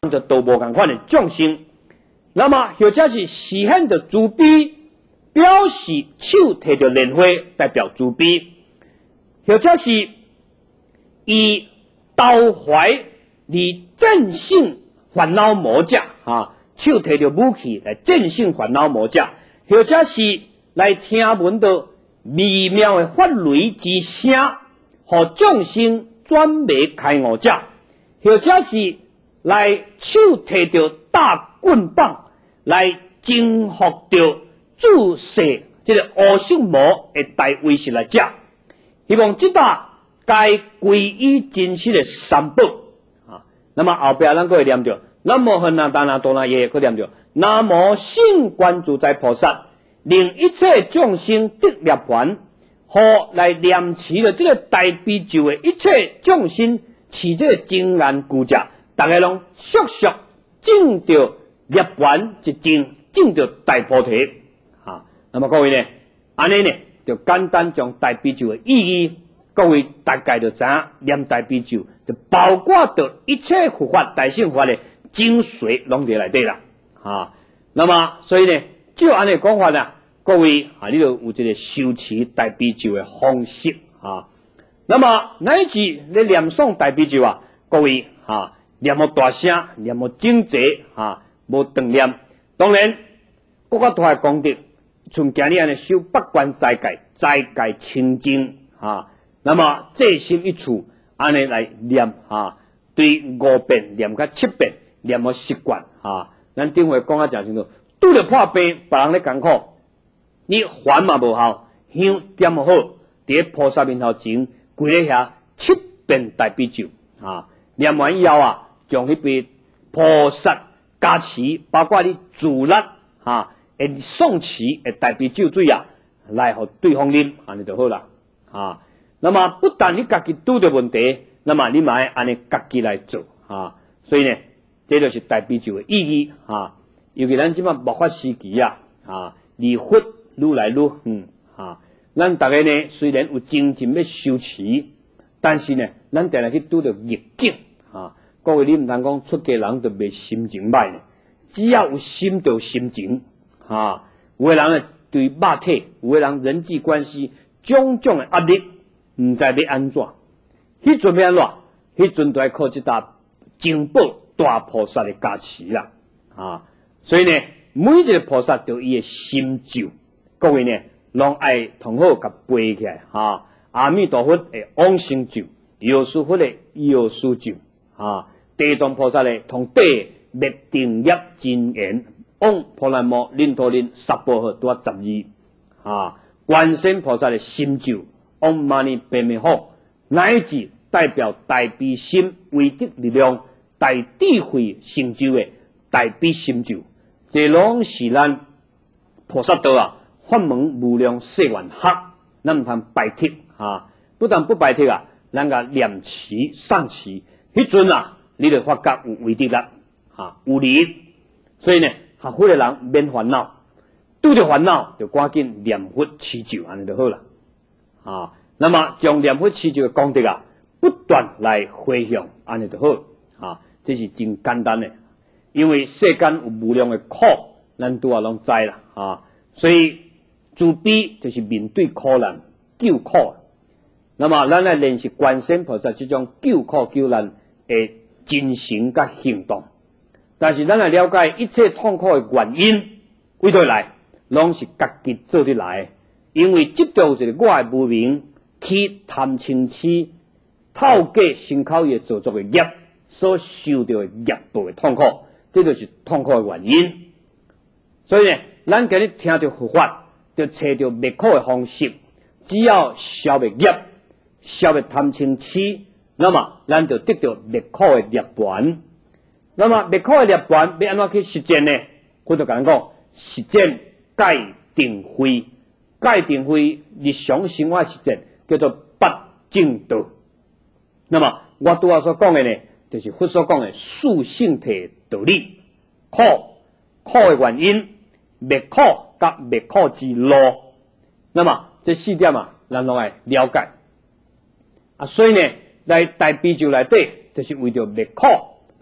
就都无共款的众生。那么或者是实现着慈悲，表示手提着莲花代表慈悲，或者是以道怀以正性烦恼魔者手提着武器来正性烦恼魔者，或者是来听闻到微妙的法雷之声，和众生转迷开悟者，或者是来手提着大棍棒来征服着注射这个恶性魔的大威胁来者。希望这搭该皈依真实的三宝那么后边咱个会念着南无汉那达那多那耶，个念着南无圣观自在菩萨，令一切众生得涅槃。好来念持了这个大悲咒的一切众生，持这个真言句者，大家拢速速证到涅槃一证到大菩提那么各位呢，安尼呢就简单将大悲咒的意义，各位大概就知影念大悲咒就包括到一切佛法大乘法的精髓拢在内底啦那么所以呢，照安尼讲法呢，各位你就有这个修持大悲咒的方式那么乃至你念诵大悲咒各位念无大声，念无精济无长念。当然更加大的功德，像今日安尼修八关斋戒，斋戒清净那么这心一处安尼来念对5遍念到7遍，念无习惯咱顶回讲真清楚，拄着破病，别人咧艰苦，你还嘛无效，香点好，伫菩萨面头前跪咧遐7遍大悲咒念完以后将迄杯菩萨加持，包括你自力会诵持的大悲咒水来互对方啉，安尼就好啦那么不但你家己拄着问题，那么你嘛要安尼家己来做所以呢，这就是大悲咒的意义尤其咱即摆末法时期离佛愈来愈远咱大家呢虽然有精进要修持，但是呢，咱定定去拄着逆境各位你毋通讲出家人就袂心情歹呢，只要有心就有心情有的人呢对肉体，有的人人际关系种种的压力，毋知要安怎，迄阵要安怎？迄阵就要靠这搭珍宝大菩萨的加持啦所以呢，每一个菩萨都有伊的心咒，各位呢拢爱同好甲背起来阿弥陀佛的往生咒，药师佛的药师咒地藏菩萨的同地灭定业真言，往婆罗摩林陀林十波号多12观世音菩萨的心咒，往玛尼白美好，乃至代表大悲心为的力量，大智慧成就的大悲心咒，这拢是咱菩萨道法门无量誓愿学，咱毋通拜帖不但不拜帖咱甲念持上持，迄阵你就发觉有为的力有力，所以呢，学佛的人免烦恼，拄着烦恼就赶紧念佛持咒，安尼就好啦那么将念佛持咒的功德不断来回向，安尼就好这是真简单的，因为世间有无量的苦，咱拄拢知啦所以慈悲就是面对苦难救苦那么咱来练习观世音菩萨这种救苦救难的精神甲行动，但是咱来了解一切痛苦的原因为倒来，拢是家己做得来，因为执着一个我的无明去贪嗔痴，透过身口意所作的业所受到的业报的痛苦，这就是痛苦的原因。所以呢，咱今日听到佛法，就找到灭苦的方式，只要消灭业，消灭贪嗔痴，那么咱就得到灭苦的涅槃。那么灭苦的涅槃要安怎去实践呢？我就讲实践戒定慧，戒定慧日常生活实践叫做八正道。那么我拄仔所讲的呢，就是佛所讲的四性体道理，苦的原因，灭苦甲灭苦之路。那么这4点咱拢爱了解所以呢，来大悲咒内底就是为着灭苦，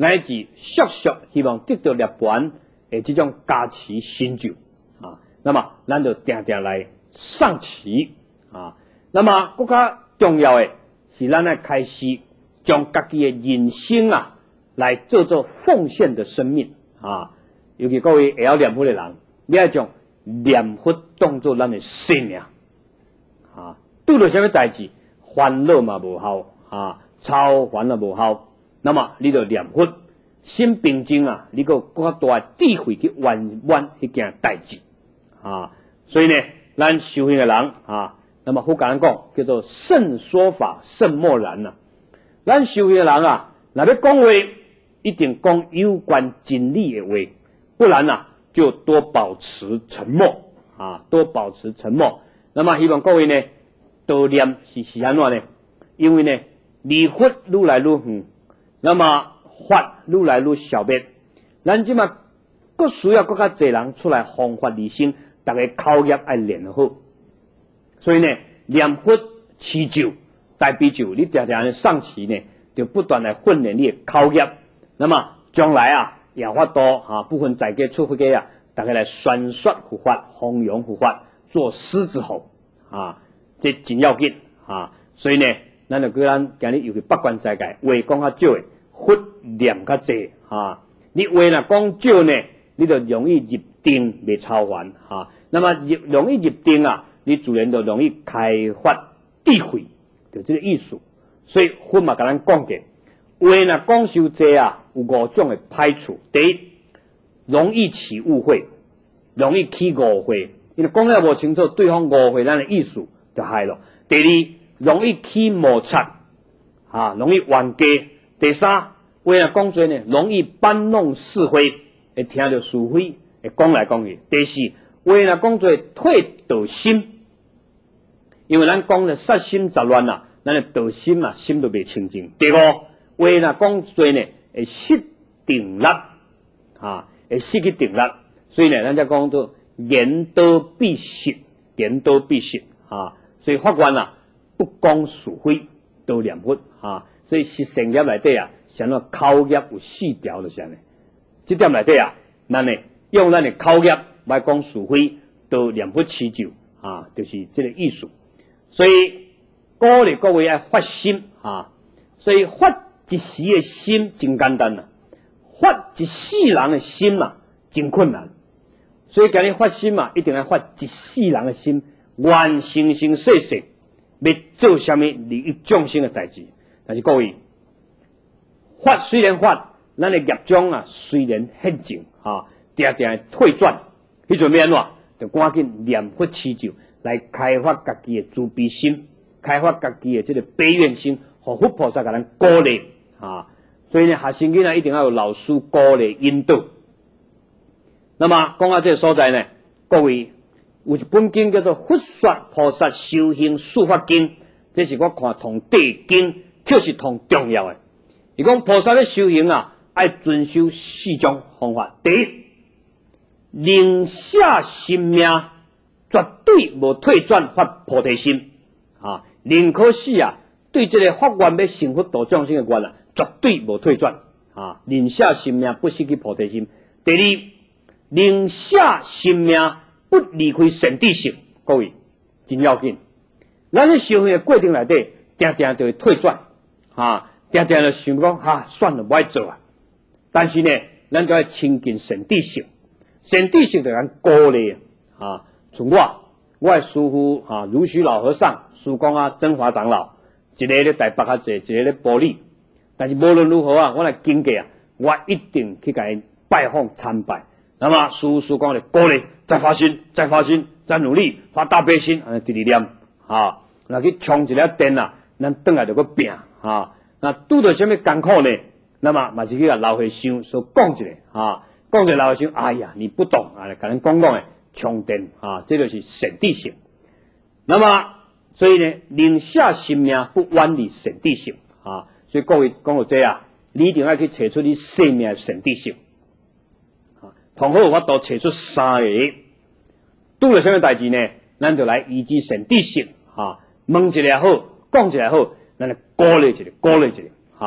乃至续希望得到涅槃的这种加持成就啊。那么咱就定定来上期啊。那么更加重要的是，咱来开始将家己的人生啊，来做奉献的生命啊。尤其各位会晓念佛的人，你要将念佛当作咱的生命啊。遇到什么代志，烦恼嘛无效啊，超烦恼无效，那么你就念佛，心平静啊，你个更加大的智慧去圆满迄件代志啊。所以呢，咱修行的人啊，那么好简单讲，叫做圣说法，圣默然啊。咱修行的人啊，若要讲话，一定讲有关真理的话，不然啊，就多保持沉默啊，多保持沉默。那么希望各位呢，多念是安怎呢？因为呢，离佛愈来愈远，那么法愈来愈消灭。咱即嘛，更需要更加侪人出来弘法利生，大家口业爱练好。所以呢，念佛持咒，代表就你常常上期呢，就不断来训练你的口业。那么将来啊，也法度啊，部分在家出佛家啊，大家来宣说佛法，弘扬佛法，做狮子吼啊，这真要紧啊。所以呢，咱就叫咱今日尤其八关斋戒，话讲较少的，佛念较济啊。你话若讲少呢，你就容易入定，未超凡啊。那么容易入定啊，你自然就容易开发智慧，就这个意思。所以佛嘛，甲咱讲过，话若讲伤济啊，有5种的歹处。第一，容易起误会，容易起误会，因为讲了无清楚，对方误会咱的意思就害了。第二，容易起摩擦啊，容易冤家。第三，话若讲多呢，容易搬弄是非，会听到是非，会讲来讲去。第四，话若讲多退道心，因为咱讲的杀心杂乱啊，咱的道心啊，心都未清净。第五，话若讲多呢，会失定力啊，会失去定力。所以呢，咱才讲到言多必失，言多必失啊。所以法官啊，不讲是非，都念佛啊。所以是成业内底啊，像那口业有4条就是安尼。这点内底啊，咱呢用咱的口业来讲是非，都念佛持咒啊，就是这个意思。所以鼓励各位要发心啊。所以发一时的心真简单啊，发一世人的心嘛，真困难。所以今日发心嘛，一定要发一世人的心，愿生生世世要做什么利益众生的代志。但是各位，法虽然法，咱的业障啊虽然很重啊，常常退转，迄阵要安怎？就赶紧念佛持咒来开发家己的慈悲心，开发家己的这个悲愿心，和佛菩萨给咱鼓励啊。所以呢，学生囡仔一定要有老师鼓励引导。那么讲到这个所在呢，各位有一本经叫做《佛说菩萨修行速法经》，这是我看同地经。确实同重要的，伊讲菩萨咧修行啊，爱遵守4种方法。第一，宁舍性命，绝对无退转发菩提心啊！宁可死啊，对这个发愿要成佛度众生的愿啊，绝对无退转啊！宁舍性命，不失去菩提心。第二，宁舍性命，不离开神地性。各位真要紧，咱咧修行的过程内底，常常就会退转。啊，常常就想讲算了，不爱做啊。但是呢，咱就要亲近神地性，神地性就咱鼓励啊。从我的师父啊，如虚老和尚、师公啊、真华长老，一个咧台北较济，一个咧埔里。但是无论如何啊，我来经过啊，我一定去甲伊拜访参拜。那么师公就鼓励，再发心，再发心，再努力，发大悲心，第二念啊，那去充一个电啊，咱转来就个拼。啊，那拄到什么艰苦呢？那么嘛是去甲老和尚所讲一下啊，讲一下老和尚，哎呀，你不懂啊，甲咱讲诶，充电啊，这就是神地性。那么所以呢，宁舍性命，不远离神地性啊。所以各位讲到这啊，你一定要去找出你生命的神地性啊。同好有法度找出3个，拄到什么代志呢？咱就来依据神地性啊，问一下好，讲一下好。咱来鼓励一下，鼓励一下啊！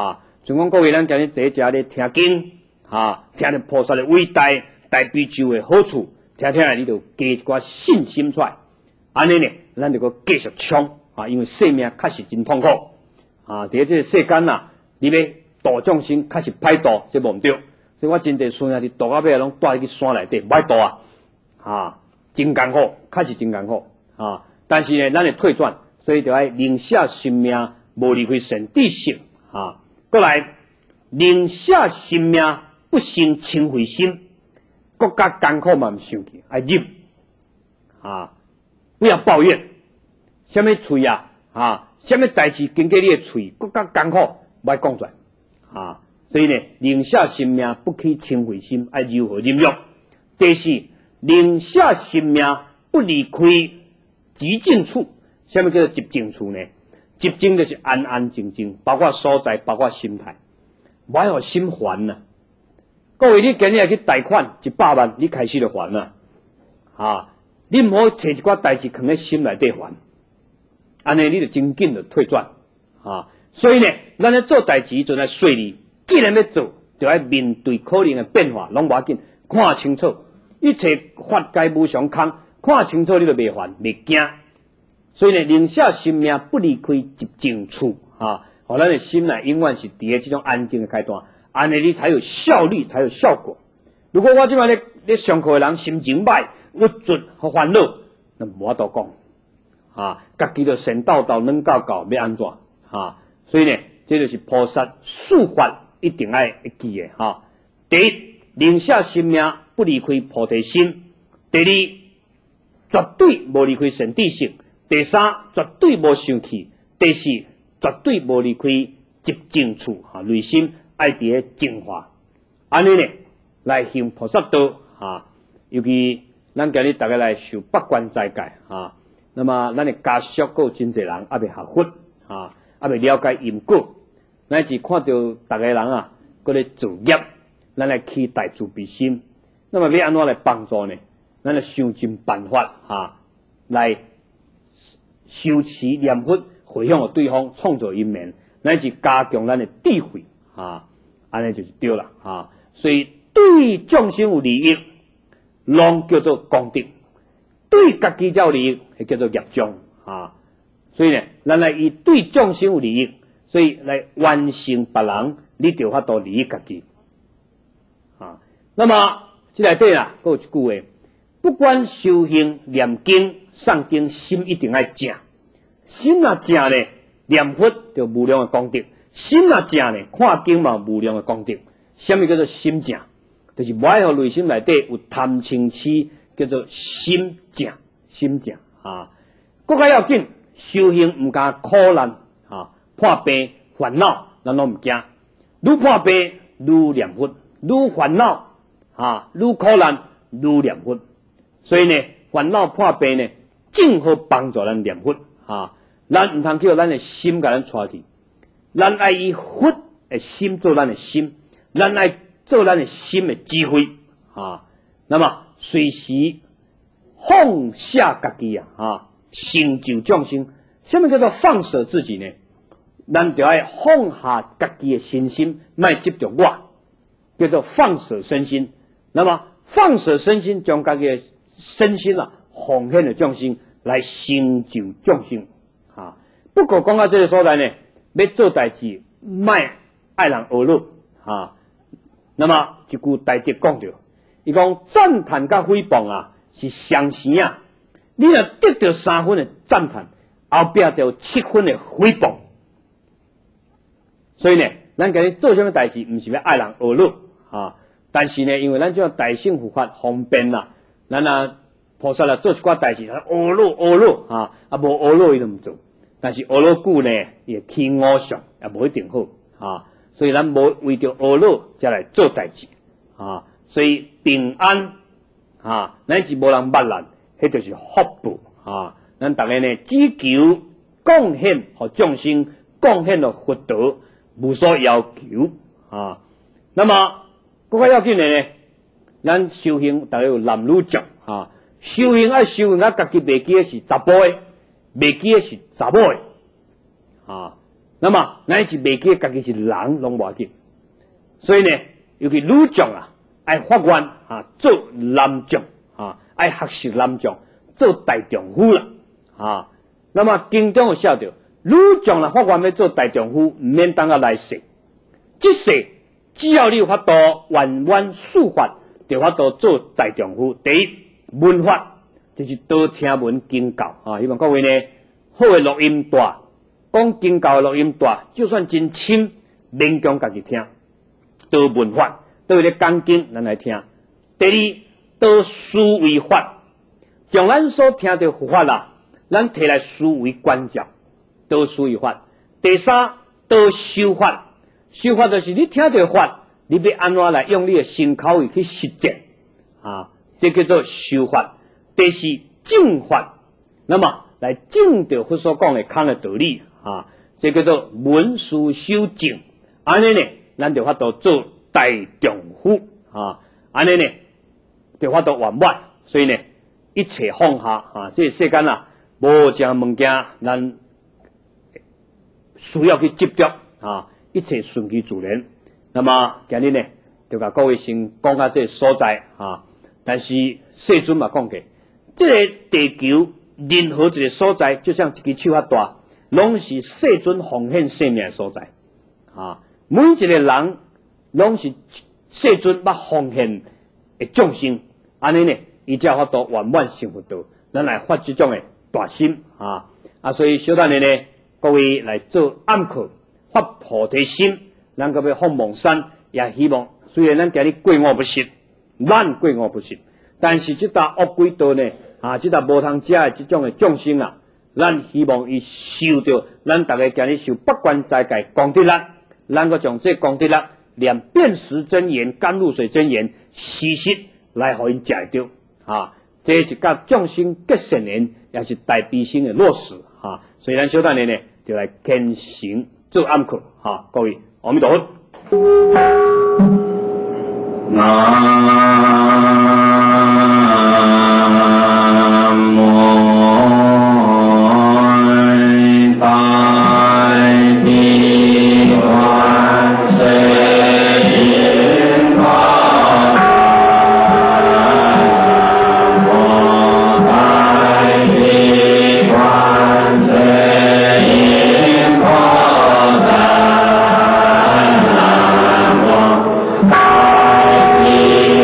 像讲各位咱今日坐遮咧听经，听着菩萨的伟大，大悲咒的好处，听听你就加一寡信心出来。安尼呢，咱就个继续冲因为生命确实真痛苦伫这个世间你要度众生，确实歹度，这无毋对。所以我真侪孙仔是度到尾拢带去山内底，歹度真艰苦，确实真艰苦但是呢，咱会退转，所以就要宁舍性命，无离开神地性过来，宁舍性命，不生嗔恚心，国家艰苦嘛毋生气，要忍不要抱怨。什么嘴什么代志经过你的嘴，国家艰苦，莫讲出来所以呢，宁舍性命，不起嗔恚心，要柔和忍辱。第四，宁舍性命，不离开寂静处。什么叫做寂静处呢？寂静就是安安静静，包括所在，包括心态，莫互心烦各位，你今日去贷款100万，你开始就烦你唔好找一寡代志放在心内底烦，安尼你就真紧就退转所以呢，咱咧做代志就来顺利。既然要做，就要面对可能的变化，拢无要紧，看清楚，一切法界无常空，看清楚你就袂烦，袂惊。所以呢，宁舍性命，不离开寂静处互咱的心内永远是伫咧这种安静的阶段，安尼你才有效率，才有效果。如果我即摆咧上课的人心情歹、郁卒和烦恼，那无法度讲家己就神叨叨、软教教，要安怎所以呢，这就是菩萨术法。一定要会记的第一，宁舍性命，不离开菩提心；第二，绝对无离开神地性；第三，绝对无生气；第四，绝对无离开寂静处内心爱伫咧净化。安尼呢，来行菩萨道尤其咱今日大家来受八关斋戒那么咱的家属还有真侪人还未学佛还未了解因果。咱是看到大家人搁咧造业，咱来期待慈悲心。那么要安怎来帮助呢？咱来想尽办法来修持念佛，回向给对方，创造因缘，乃是加强咱的智慧安尼就是对了所以对众生有利益，拢叫做功德；对家己有利益，迄叫做业障所以呢，咱来以对众生有利益。所以来完成别人，你就法度利益家己那么这内底还有一句话，不管修行、念经、上经，心一定要正。心若正呢，念佛就无量的功德；心若正呢，看经嘛无量的功德。什么叫做心正？就是不爱互内心内底有贪嗔痴，叫做心正。心正更加要紧，修行唔加苦难破病烦恼，咱拢唔惊。愈破病愈念佛，愈烦恼愈苦难愈念佛。所以呢，烦恼破病呢，正好帮助咱念佛咱唔通叫咱的心甲咱带去，咱爱以佛的心做咱的心，咱爱做咱的心的智慧那么随时放下家己成就众生。什么叫做放舍自己呢？咱就要放下家己的身心，莫执着我，叫做放舍身心。那么放舍身心，将家己的身心奉献给众生，来成就众生不过讲到这个所在呢，要做代志，莫爱人恶乐那么一句大德讲着，伊讲赞叹甲诽谤是相生你若得到3分的赞叹，后壁就有7分的诽谤。所以呢，咱今日做什么代志，唔是要爱人恶乐但是呢，因为咱这种大乘佛法方便咱菩萨做一寡代志，恶乐无恶乐伊都唔做。但是恶乐久呢，也起我相，也无一定好所以咱无为着恶乐才来做代志所以平安咱是无人捌咱，迄就是福报咱大家呢，只求贡献给众生，贡献给佛道。无所要求那么更加要紧的呢，咱修行大家有男女众修行修行家己袂记的是查甫的，袂记的是查某的那么咱是袂记家己是人拢无要紧。所以呢，尤其女将啊，爱发愿啊，做男将啊，爱学习男将，做大丈夫啦啊。那么经中有写着，女将啦发愿要做大丈夫，毋免等到来世，即世只要你有法度弯弯术法，就法度做大丈夫。第一，文法就是多听闻经教啊。希望各位呢，好的录音带，讲经教的录音带，就算真深，勉强家己听。多文法，多咧讲经，咱来听。第二，多思维法，将咱所听到佛法啦，咱摕来思维观照，多思维法。第三，多修法，修法就是你听到法，你要安怎来用你的身口意去实践啊？这叫做修法。第四，正法，那么来证到佛所讲的空的道理啊，这叫做文思修正。安尼呢，咱就法度做大丈夫啊！安尼呢，就法度圆满。所以呢，一切放下啊！这个世间啊，无啥物件咱需要去执着啊，一切顺其自然。那么今日呢，就甲各位先讲到这个所在啊。但是世尊嘛讲过，这个地球任何一个所在，就像一支手遐大，拢是世尊奉献生命的所在啊。每一个人拢是世尊捌奉献的众生，安尼呢，伊才有法度圆满成佛道。咱来发这种的大心啊！所以小等下呢，各位来做暗课，发菩提心，咱个要放望山，也希望虽然咱今日过午不食，咱过午不食，但是这搭恶鬼道呢，这搭无通食的这种的众生啊，咱希望伊受到咱大家今日受八关斋戒功德力。咱个将这功德力连辨识真言、甘露水真言、时时来互因食得啊！这是甲众生结善缘，也是大悲心的落实啊！所以咱小等下呢，就来虔诚做暗课啊！各位，阿弥陀佛。 南无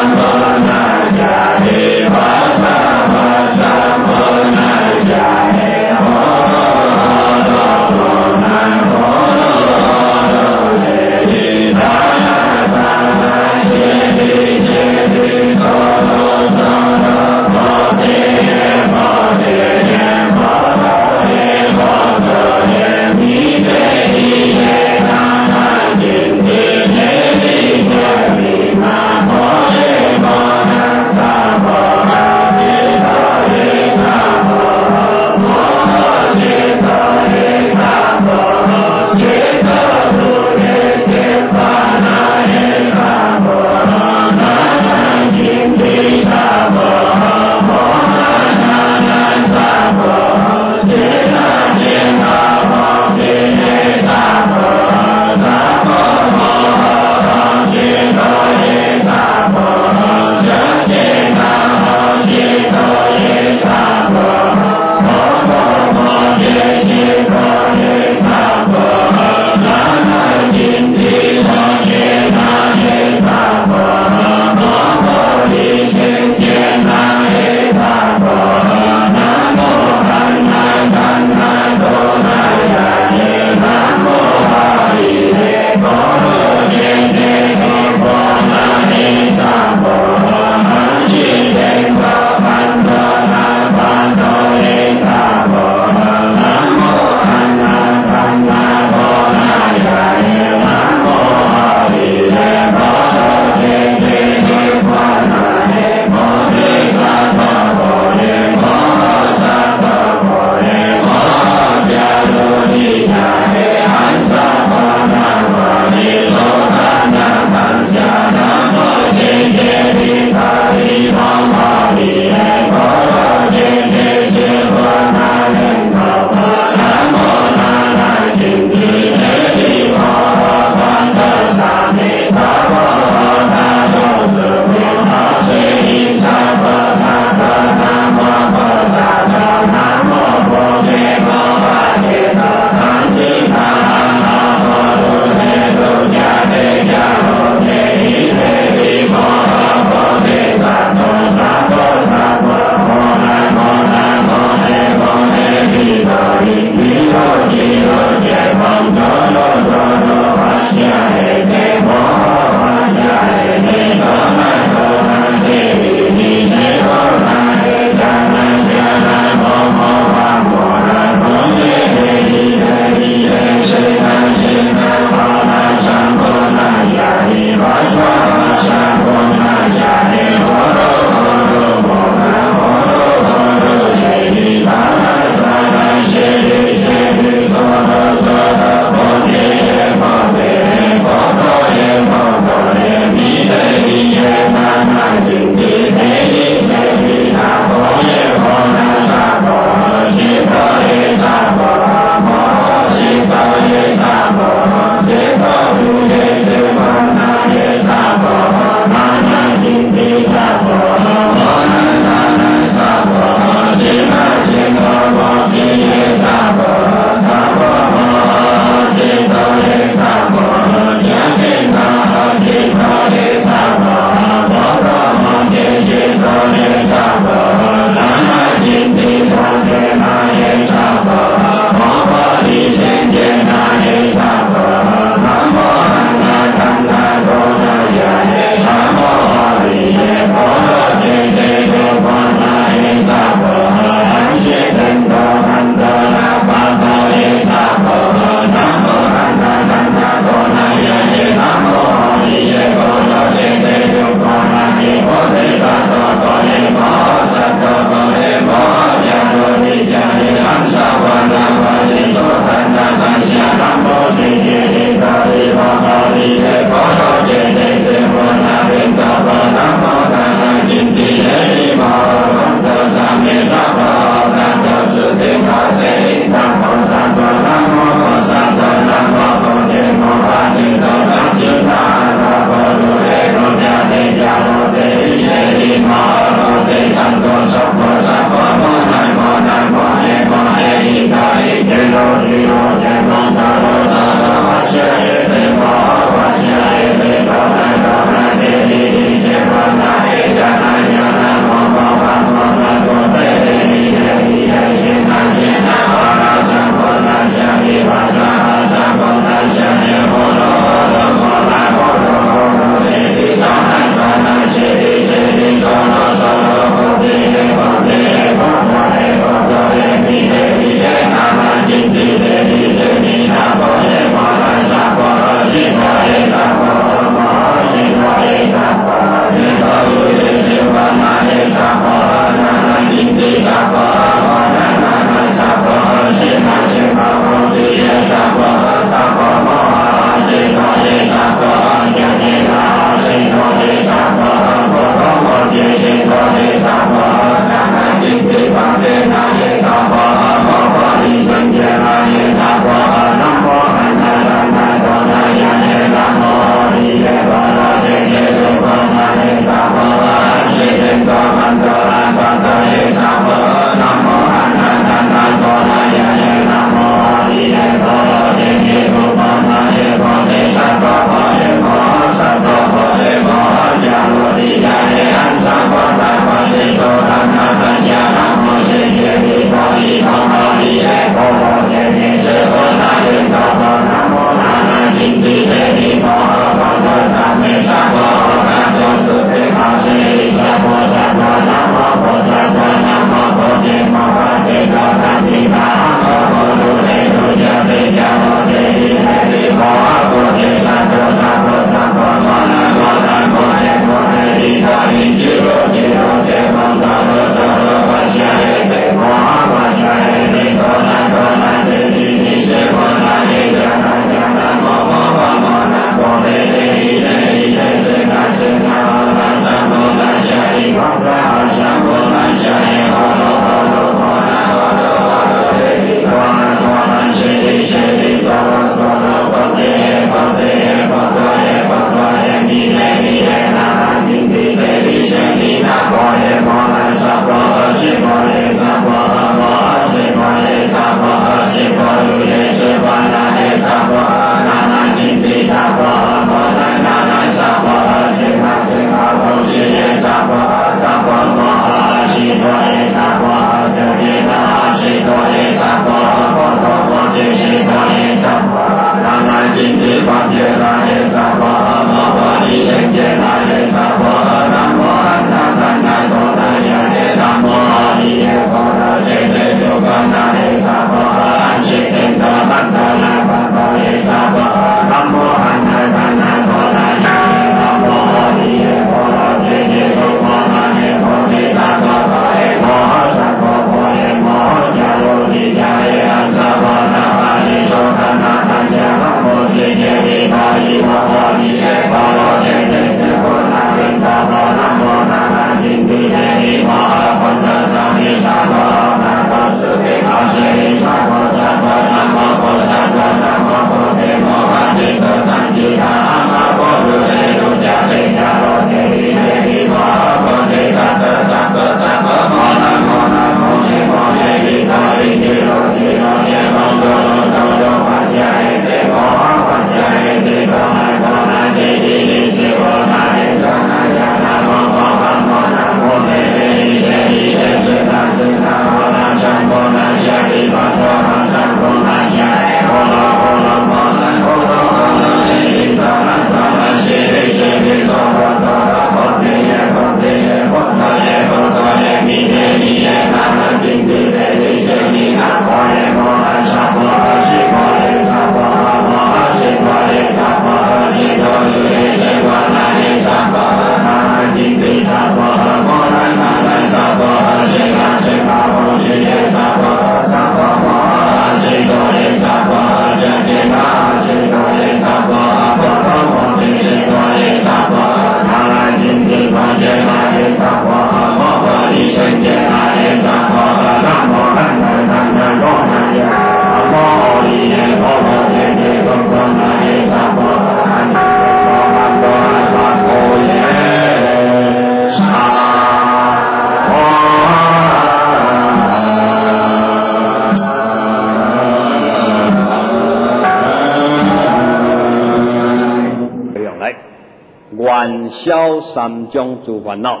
愿消三种诸烦恼，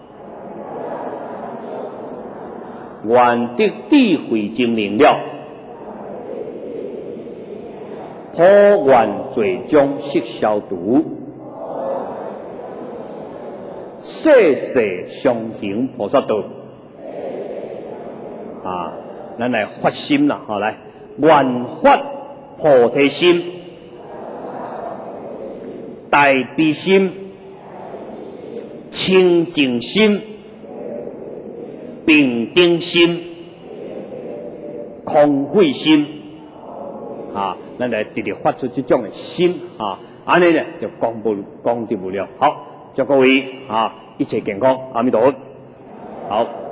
愿得智慧精明了，普愿罪中悉消除，世世常行菩萨道。啊，咱来发心啦，好来，愿发菩提心、大悲心、清净心、平等心、空慧心，啊，咱来直接发出这种的心啊，安尼呢就讲得不了。好，祝各位啊一切健康，阿弥陀佛。好。